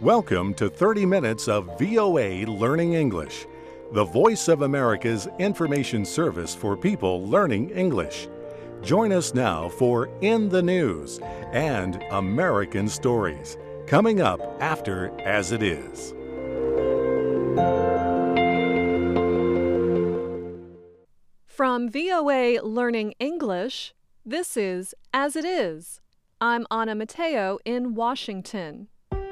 Welcome to 30 minutes of VOA Learning English, the voice of America's information service for people learning English. Join us now for In the News and American Stories, coming up after As It Is. From VOA Learning English, this is As It Is. I'm Anna Mateo in Washington.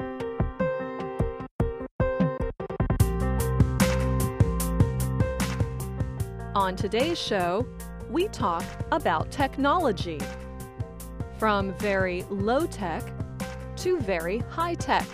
On today's show, we talk about technology. From very low-tech to very high-tech.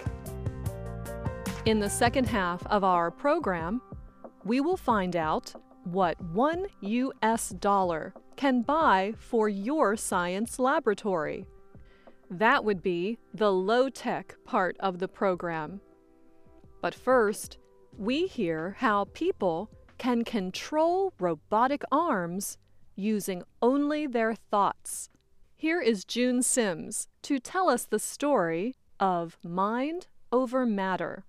In the second half of our program, we will find out what $1 US can buy for your science laboratory. That would be the low-tech part of the program. But first, we hear how people can control robotic arms using only their thoughts. Here is June Sims to tell us the story of Mind Over Matter.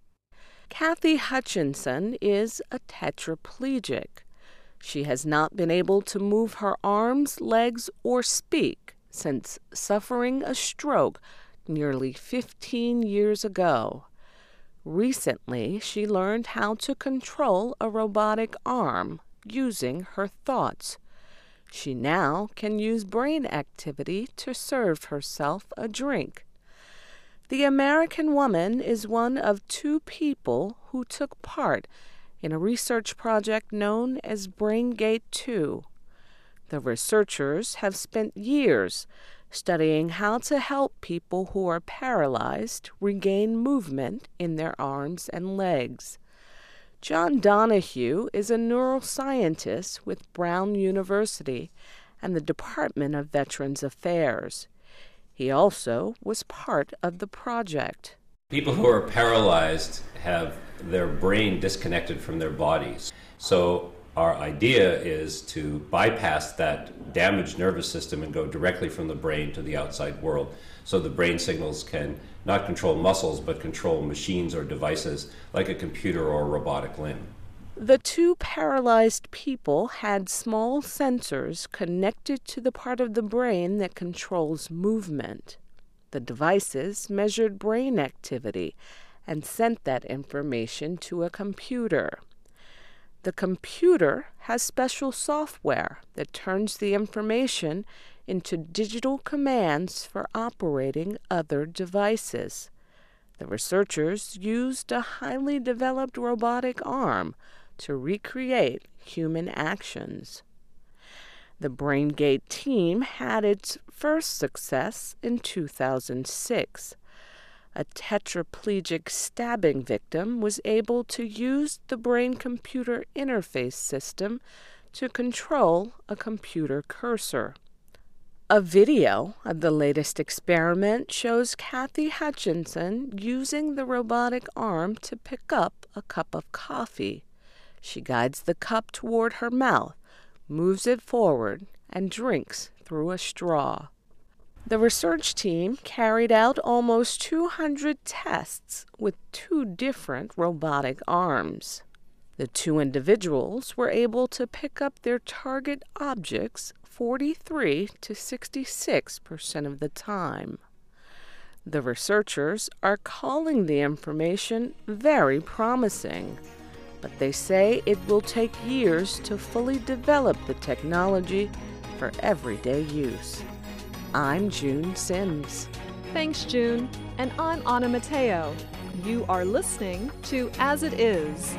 Kathy Hutchinson is a tetraplegic. She has not been able to move her arms, legs, or speak since suffering a stroke nearly 15 years ago. Recently, she learned how to control a robotic arm using her thoughts. She now can use brain activity to serve herself a drink. The American woman is one of 2 people who took part in a research project known as BrainGate 2. The researchers have spent years studying how to help people who are paralyzed regain movement in their arms and legs. John Donahue is a neuroscientist with Brown University and the Department of Veterans Affairs. He also was part of the project. People who are paralyzed have their brain disconnected from their bodies. So our idea is to bypass that damaged nervous system and go directly from the brain to the outside world. So the brain signals can not control muscles, but control machines or devices like a computer or a robotic limb. The 2 paralyzed people had small sensors connected to the part of the brain that controls movement. The devices measured brain activity and sent that information to a computer. The computer has special software that turns the information into digital commands for operating other devices. The researchers used a highly developed robotic arm to recreate human actions. The BrainGate team had its first success in 2006. A tetraplegic stabbing victim was able to use the brain-computer interface system to control a computer cursor. A video of the latest experiment shows Kathy Hutchinson using the robotic arm to pick up a cup of coffee. She guides the cup toward her mouth, moves it forward, and drinks through a straw. The research team carried out almost 200 tests with 2 different robotic arms. The 2 individuals were able to pick up their target objects 43 to 66% of the time. The researchers are calling the information very promising, but they say it will take years to fully develop the technology for everyday use. I'm June Sims. Thanks, June. And I'm Anna Mateo. You are listening to As It Is.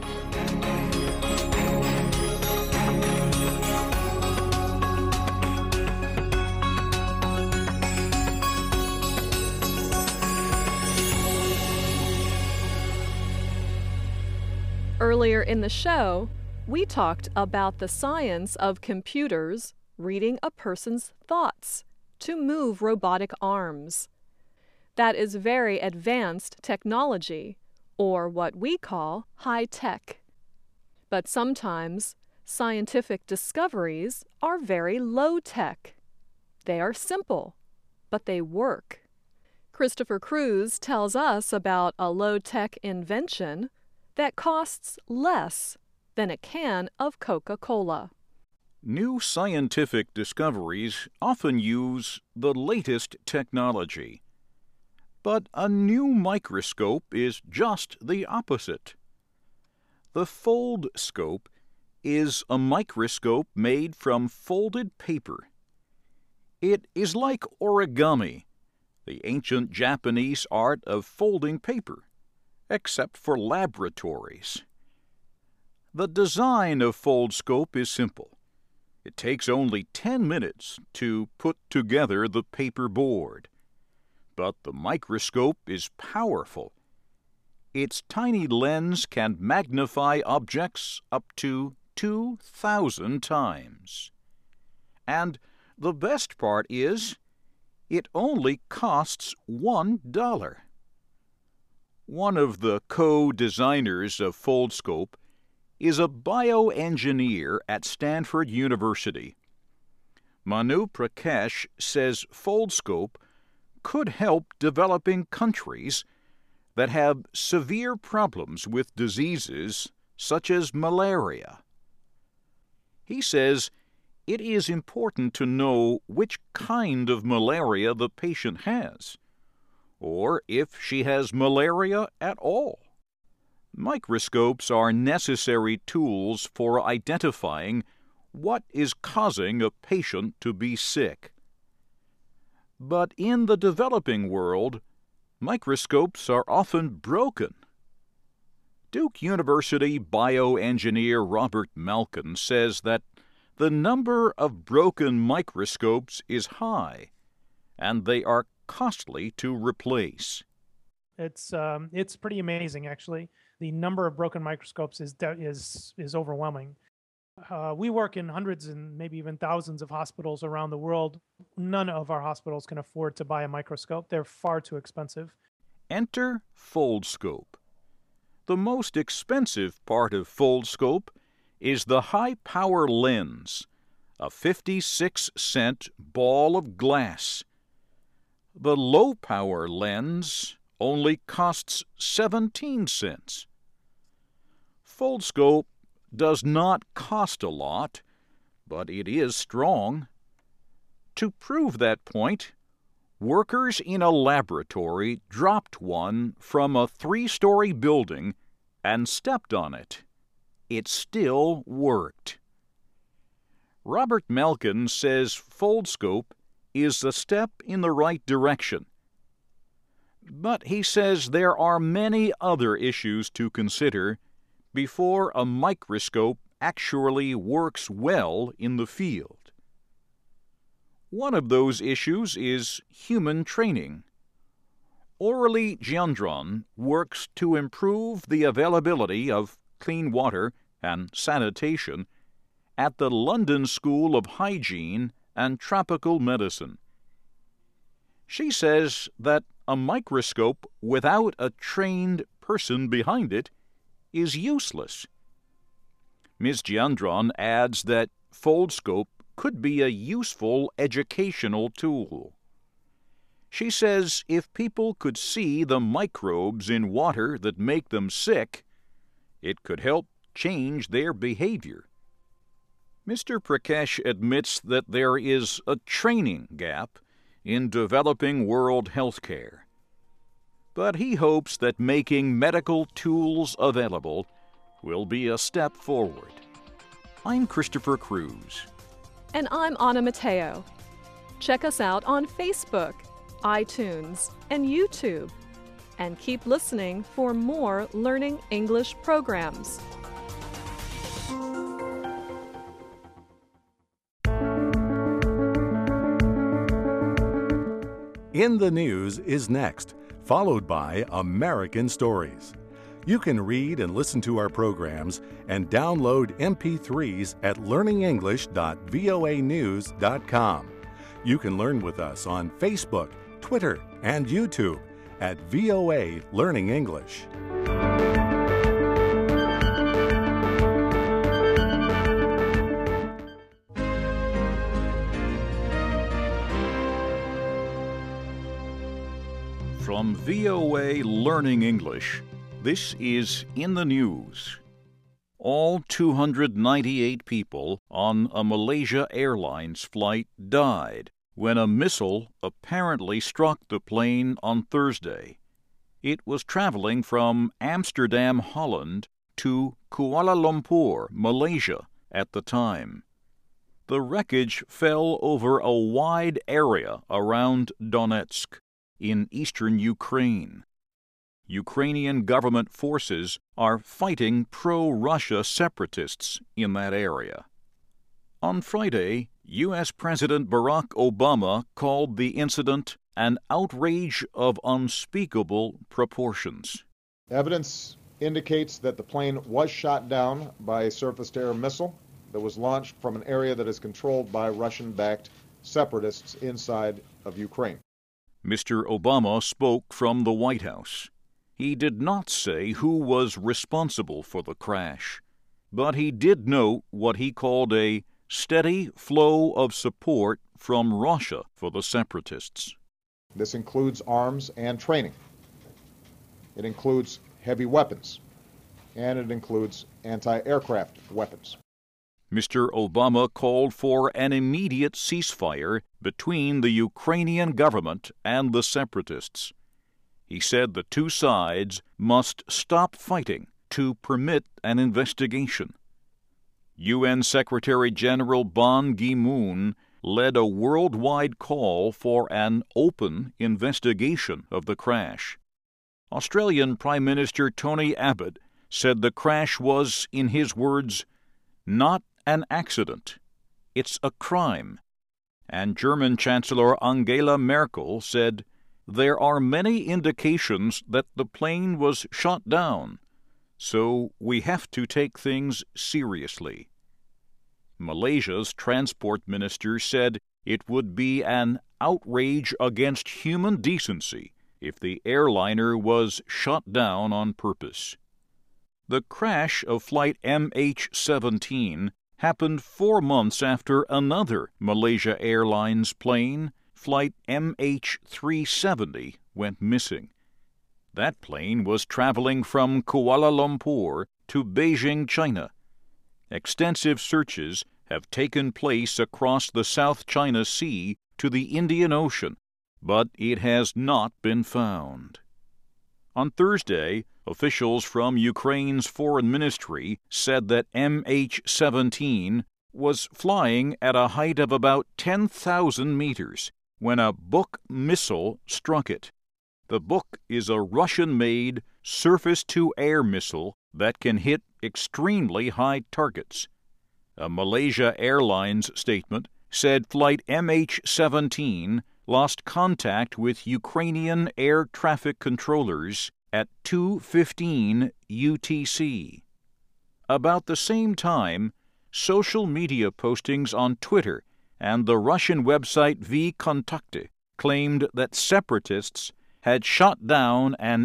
Earlier in the show, we talked about the science of computers reading a person's thoughts to move robotic arms. That is very advanced technology, or what we call high-tech. But sometimes scientific discoveries are very low-tech. They are simple, but they work. Christopher Cruz tells us about a low-tech invention that costs less than a can of Coca-Cola. New scientific discoveries often use the latest technology. But a new microscope is just the opposite. The Foldscope is a microscope made from folded paper. It is like origami, the ancient Japanese art of folding paper, except for laboratories. The design of Foldscope is simple. It takes only 10 minutes to put together the paper board. But the microscope is powerful. Its tiny lens can magnify objects up to 2,000 times. And the best part is, it only costs $1. One of the co-designers of Foldscope is a bioengineer at Stanford University. Manu Prakash says Foldscope could help developing countries that have severe problems with diseases such as malaria. He says it is important to know which kind of malaria the patient has, or if she has malaria at all. Microscopes are necessary tools for identifying what is causing a patient to be sick. But in the developing world, microscopes are often broken. Duke University bioengineer Robert Malkin says that the number of broken microscopes is high, and they are costly to replace. It's pretty amazing, actually. The number of broken microscopes is overwhelming. We work in hundreds and maybe even thousands of hospitals around the world. None of our hospitals can afford to buy a microscope. They're far too expensive. Enter Foldscope. The most expensive part of Foldscope is the high-power lens, a 56-cent ball of glass. The low-power lens only costs 17 cents. Foldscope does not cost a lot, but it is strong. To prove that point, workers in a laboratory dropped one from a 3-story building and stepped on it. It still worked. Robert Malkin says Foldscope is a step in the right direction. But he says there are many other issues to consider before a microscope actually works well in the field. One of those issues is human training. Aureli Gendron works to improve the availability of clean water and sanitation at the London School of Hygiene and Tropical Medicine. She says that a microscope without a trained person behind it is useless. Ms. Gendron adds that Foldscope could be a useful educational tool. She says if people could see the microbes in water that make them sick, it could help change their behavior. Mr. Prakash admits that there is a training gap in developing world healthcare. But he hopes that making medical tools available will be a step forward. I'm Christopher Cruz. And I'm Anna Mateo. Check us out on Facebook, iTunes, and YouTube. And keep listening for more Learning English programs. In the News is next, followed by American Stories. You can read and listen to our programs and download MP3s at learningenglish.voanews.com. You can learn with us on Facebook, Twitter, and YouTube at VOA Learning English. From VOA Learning English, this is In the News. All 298 people on a Malaysia Airlines flight died when a missile apparently struck the plane on Thursday. It was traveling from Amsterdam, Holland, to Kuala Lumpur, Malaysia, at the time. The wreckage fell over a wide area around Donetsk, in eastern Ukraine. Ukrainian government forces are fighting pro-Russia separatists in that area. On Friday, U.S. President Barack Obama called the incident an outrage of unspeakable proportions. Evidence indicates that the plane was shot down by a surface-to-air missile that was launched from an area that is controlled by Russian-backed separatists inside of Ukraine. Mr. Obama spoke from the White House. He did not say who was responsible for the crash, but he did note what he called a steady flow of support from Russia for the separatists. This includes arms and training. It includes heavy weapons, and it includes anti-aircraft weapons. Mr. Obama called for an immediate ceasefire between the Ukrainian government and the separatists. He said the two sides must stop fighting to permit an investigation. UN Secretary General Ban Ki-moon led a worldwide call for an open investigation of the crash. Australian Prime Minister Tony Abbott said the crash was, in his words, not an accident. It's a crime. And German Chancellor Angela Merkel said, there are many indications that the plane was shot down, so we have to take things seriously. Malaysia's transport minister said it would be an outrage against human decency if the airliner was shot down on purpose. The crash of flight MH17 happened 4 months after another Malaysia Airlines plane, flight MH370, went missing. That plane was traveling from Kuala Lumpur to Beijing, China. Extensive searches have taken place across the South China Sea to the Indian Ocean, but it has not been found. On Thursday, officials from Ukraine's foreign ministry said that MH17 was flying at a height of about 10,000 meters when a Buk missile struck it. The Buk is a Russian-made surface-to-air missile that can hit extremely high targets. A Malaysia Airlines statement said flight MH17 lost contact with Ukrainian air traffic controllers at 2:15 UTC. About the same time, social media postings on Twitter and the Russian website vKontakte claimed that separatists had shot down an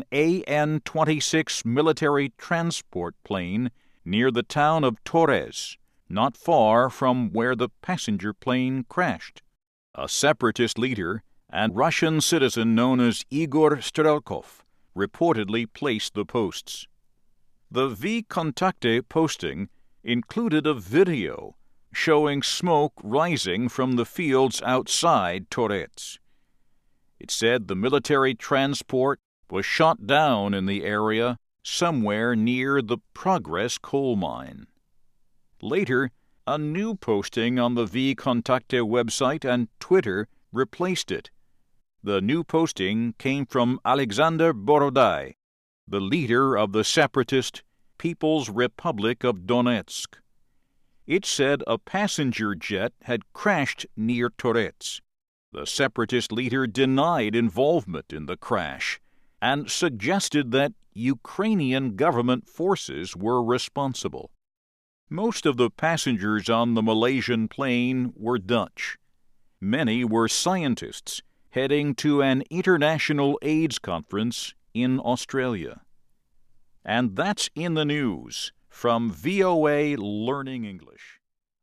AN-26 military transport plane near the town of Torres, not far from where the passenger plane crashed. A separatist leader and Russian citizen known as Igor Strelkov reportedly placed the posts. The vKontakte posting included a video showing smoke rising from the fields outside Torres. It said the military transport was shot down in the area somewhere near the Progress coal mine. Later, a new posting on the vKontakte website and Twitter replaced it. The new posting came from Alexander Borodai, the leader of the separatist People's Republic of Donetsk. It said a passenger jet had crashed near Torres. The separatist leader denied involvement in the crash and suggested that Ukrainian government forces were responsible. Most of the passengers on the Malaysian plane were Dutch. Many were scientists heading to an international AIDS conference in Australia. And that's in the news from VOA Learning English.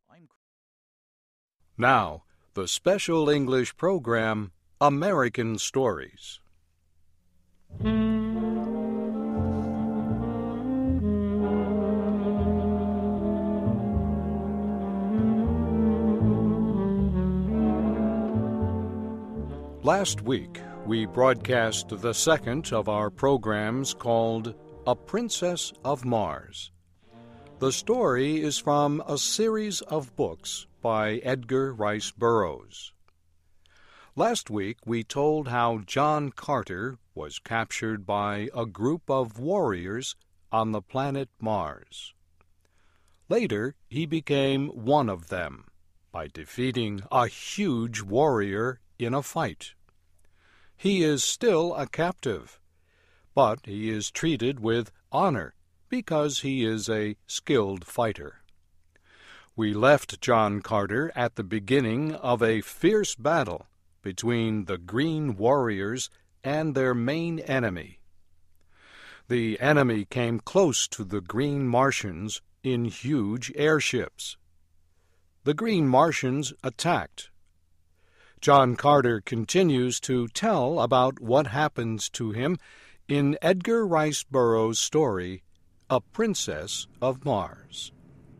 Now, the special English program, American Stories. Last week, we broadcast the second of our programs called A Princess of Mars. The story is from a series of books by Edgar Rice Burroughs. Last week, we told how John Carter was captured by a group of warriors on the planet Mars. Later, he became one of them by defeating a huge warrior in a fight. He is still a captive, but he is treated with honor because he is a skilled fighter. We left John Carter at the beginning of a fierce battle between the Green Warriors and their main enemy. The enemy came close to the Green Martians in huge airships. The Green Martians attacked. John Carter continues to tell about what happens to him in Edgar Rice Burroughs' story, A Princess of Mars.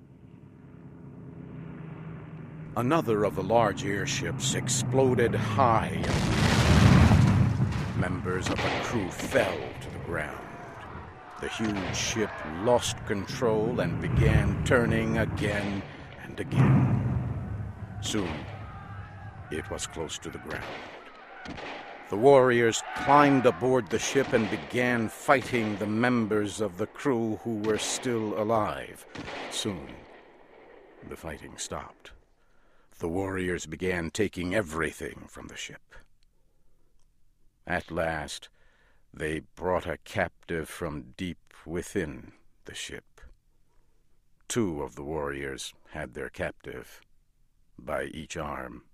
Another of the large airships exploded high. Members of the crew fell to the ground. The huge ship lost control and began turning again and again. Soon, it was close to the ground. The warriors climbed aboard the ship and began fighting the members of the crew who were still alive. Soon, the fighting stopped. The warriors began taking everything from the ship. At last, they brought a captive from deep within the ship. 2 of the warriors had their captive by each arm.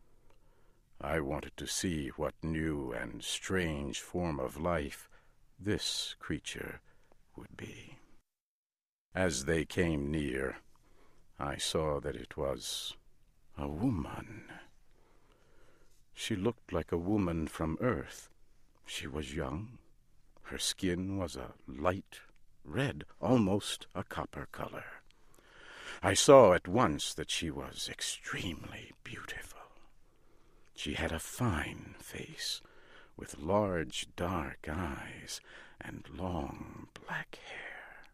I wanted to see what new and strange form of life this creature would be. As they came near, I saw that it was a woman. She looked like a woman from Earth. She was young. Her skin was a light red, almost a copper color. I saw at once that she was extremely beautiful. She had a fine face, with large dark eyes and long black hair.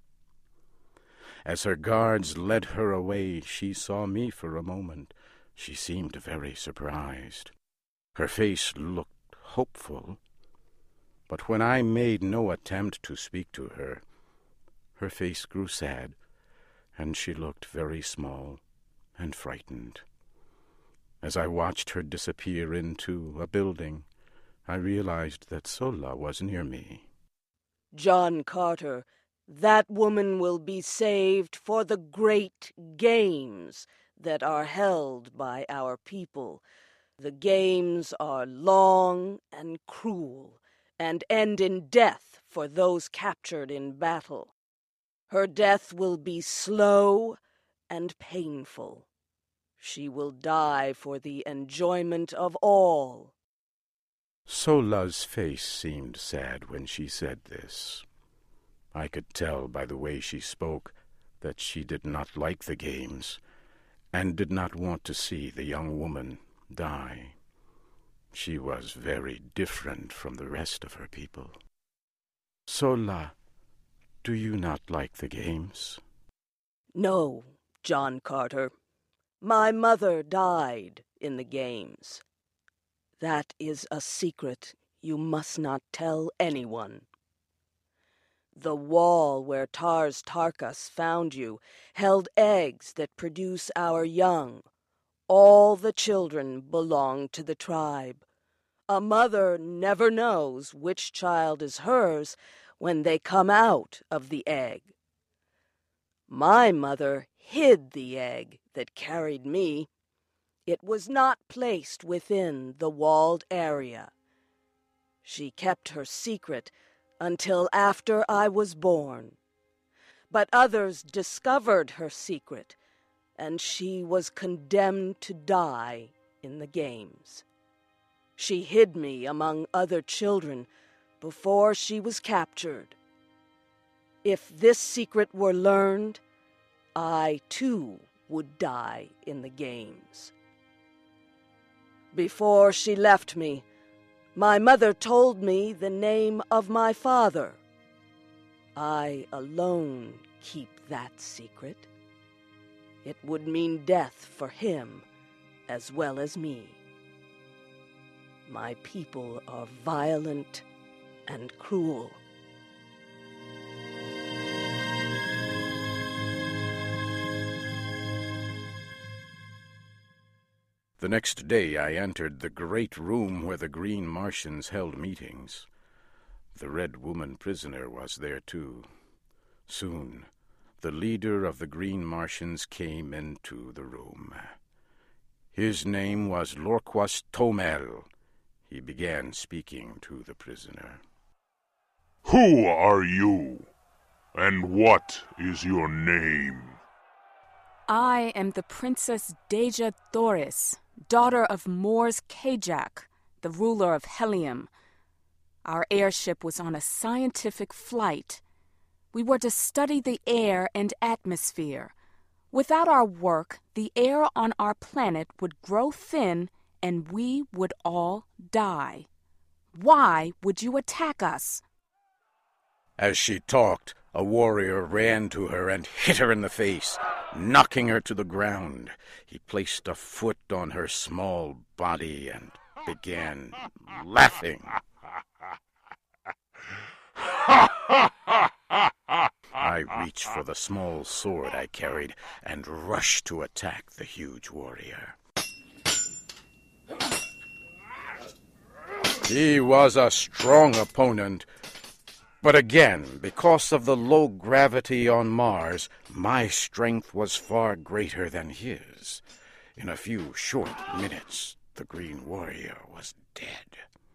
As her guards led her away, she saw me for a moment. She seemed very surprised. Her face looked hopeful, but when I made no attempt to speak to her, her face grew sad, and she looked very small and frightened. As I watched her disappear into a building, I realized that Sola was near me. John Carter, that woman will be saved for the great games that are held by our people. The games are long and cruel and end in death for those captured in battle. Her death will be slow and painful. She will die for the enjoyment of all. Sola's face seemed sad when she said this. I could tell by the way she spoke that she did not like the games and did not want to see the young woman die. She was very different from the rest of her people. Sola, do you not like the games? No, John Carter. My mother died in the games. That is a secret you must not tell anyone. The wall where Tars Tarkas found you held eggs that produce our young. All the children belong to the tribe. A mother never knows which child is hers when they come out of the egg. My mother hid the egg that carried me. It was not placed within the walled area. She kept her secret until after I was born. But others discovered her secret, and she was condemned to die in the games. She hid me among other children before she was captured. If this secret were learned, I too would die in the games. Before she left me, my mother told me the name of my father. I alone keep that secret. It would mean death for him as well as me. My people are violent and cruel. The next day I entered the great room where the Green Martians held meetings. The Red Woman prisoner was there too. Soon, the leader of the Green Martians came into the room. His name was Lorquas Tomel. He began speaking to the prisoner. Who are you? And what is your name? I am the Princess Deja Thoris, daughter of Mors Kajak, the ruler of Helium. Our airship was on a scientific flight. We were to study the air and atmosphere. Without our work, the air on our planet would grow thin and we would all die. Why would you attack us? As she talked, a warrior ran to her and hit her in the face, knocking her to the ground. He placed a foot on her small body and began laughing. I reached for the small sword I carried and rushed to attack the huge warrior. He was a strong opponent, but again, because of the low gravity on Mars, my strength was far greater than his. In a few short minutes, the Green Warrior was dead.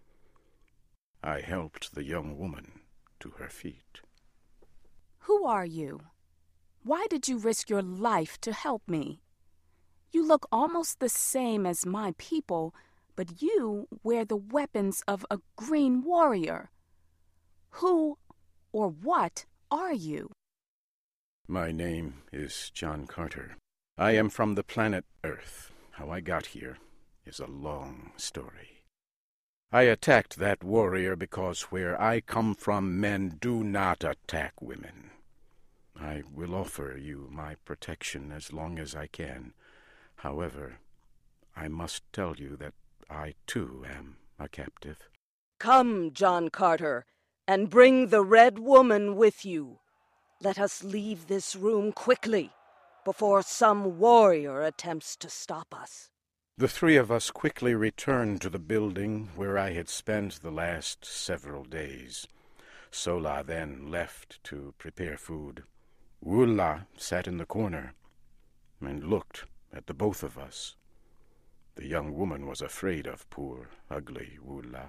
I helped the young woman to her feet. Who are you? Why did you risk your life to help me? You look almost the same as my people, but you wear the weapons of a Green Warrior. Who or what are you? My name is John Carter. I am from the planet Earth. How I got here is a long story. I attacked that warrior because where I come from, men do not attack women. I will offer you my protection as long as I can. However, I must tell you that I too am a captive. Come, John Carter, and bring the Red Woman with you. Let us leave this room quickly, before some warrior attempts to stop us. The three of us quickly returned to the building where I had spent the last several days. Sola then left to prepare food. Wulla sat in the corner and looked at the both of us. The young woman was afraid of poor, ugly Wulla.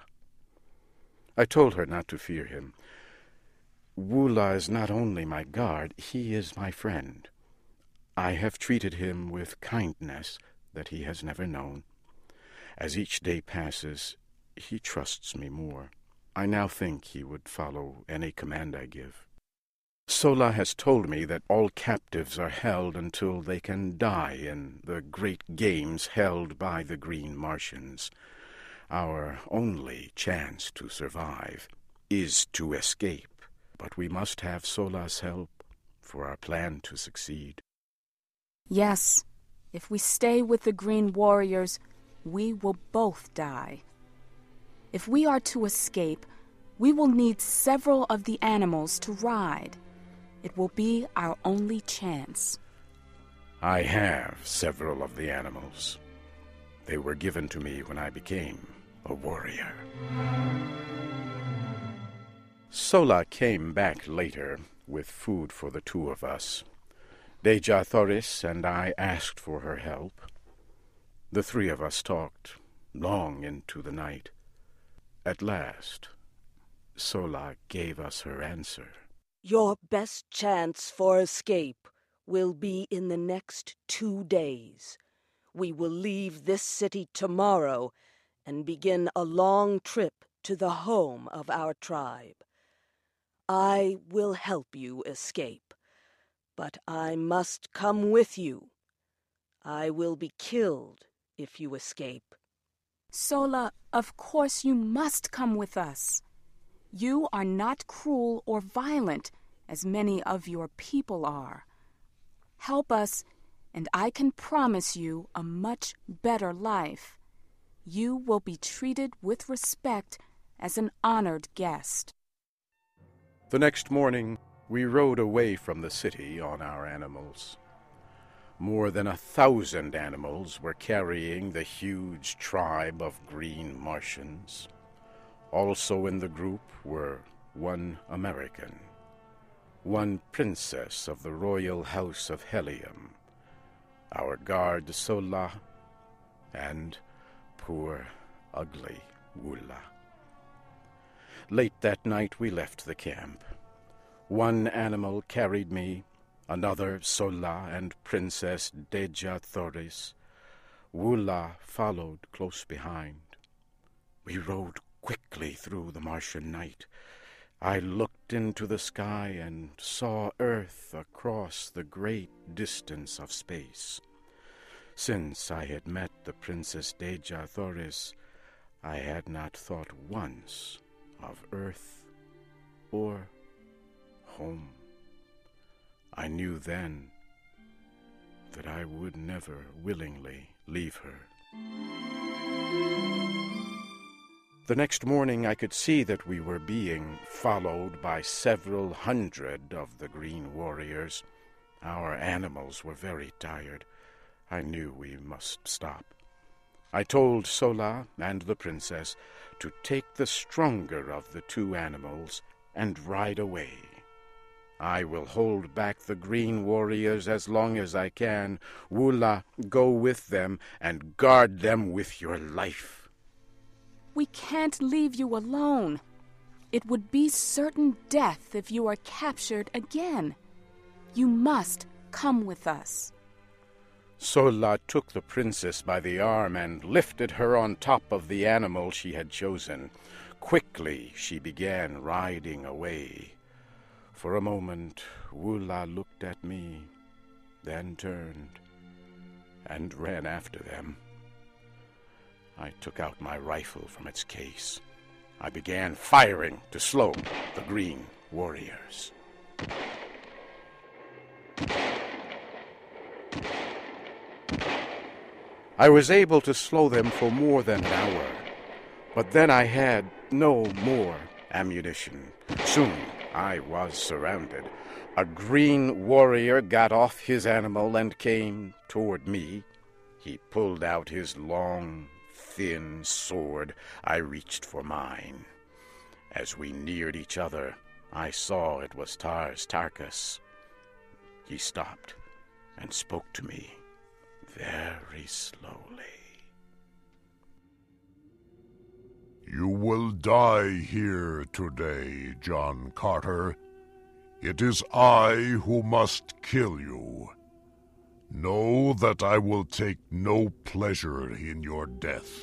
I told her not to fear him. Wulla is not only my guard, he is my friend. I have treated him with kindness that he has never known. As each day passes, he trusts me more. I now think he would follow any command I give. Sola has told me that all captives are held until they can die in the great games held by the Green Martians. Our only chance to survive is to escape, but we must have Sola's help for our plan to succeed. Yes, if we stay with the Green Warriors, we will both die. If we are to escape, we will need several of the animals to ride. It will be our only chance. I have several of the animals. They were given to me when I became a warrior. Sola came back later with food for the two of us. Deja Thoris and I asked for her help. The three of us talked long into the night. At last, Sola gave us her answer. Your best chance for escape will be in the next 2 days. We will leave this city tomorrow and begin a long trip to the home of our tribe. I will help you escape, but I must come with you. I will be killed if you escape. Sola, of course you must come with us. You are not cruel or violent, as many of your people are. Help us, and I can promise you a much better life. You will be treated with respect as an honored guest. The next morning, we rode away from the city on our animals. More than 1,000 animals were carrying the huge tribe of green Martians. Also in the group were one American, one princess of the royal house of Helium, our guard Sola, and poor, ugly Wula. Late that night we left the camp. One animal carried me, another Sola and Princess Deja Thoris. Wula followed close behind. We rode quickly through the Martian night. I looked into the sky and saw Earth across the great distance of space. Since I had met the Princess Deja Thoris, I had not thought once of Earth or home. I knew then that I would never willingly leave her. The next morning I could see that we were being followed by several hundred of the green warriors. Our animals were very tired. I knew we must stop. I told Sola and the princess to take the stronger of the two animals and ride away. I will hold back the green warriors as long as I can. Wula, go with them and guard them with your life. We can't leave you alone. It would be certain death if you are captured again. You must come with us. Sola took the princess by the arm and lifted her on top of the animal she had chosen. Quickly she began riding away. For a moment, Wula looked at me, then turned and ran after them. I took out my rifle from its case. I began firing to slow the green warriors. I was able to slow them for more than an hour, but then I had no more ammunition. Soon I was surrounded. A green warrior got off his animal and came toward me. He pulled out his long, thin sword. I reached for mine. As we neared each other, I saw it was Tars Tarkas. He stopped and spoke to me very slowly. You will die here today, John Carter. It is I who must kill you. Know that I will take no pleasure in your death.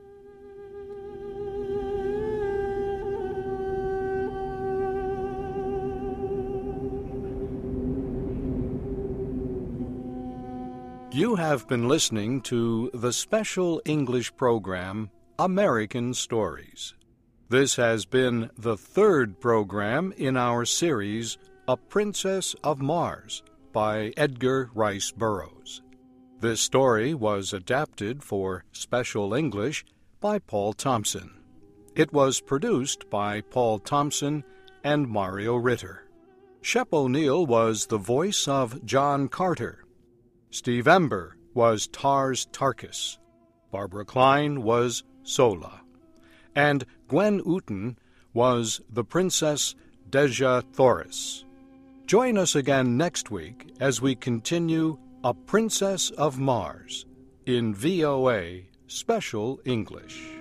You have been listening to the special English program, American Stories. This has been the third program in our series, A Princess of Mars, by Edgar Rice Burroughs. This story was adapted for special English by Paul Thompson. It was produced by Paul Thompson and Mario Ritter. Shep O'Neill was the voice of John Carter. Steve Ember was Tars Tarkas. Barbara Klein was Sola. And Gwen Uten was the Princess Deja Thoris. Join us again next week as we continue A Princess of Mars in VOA Special English.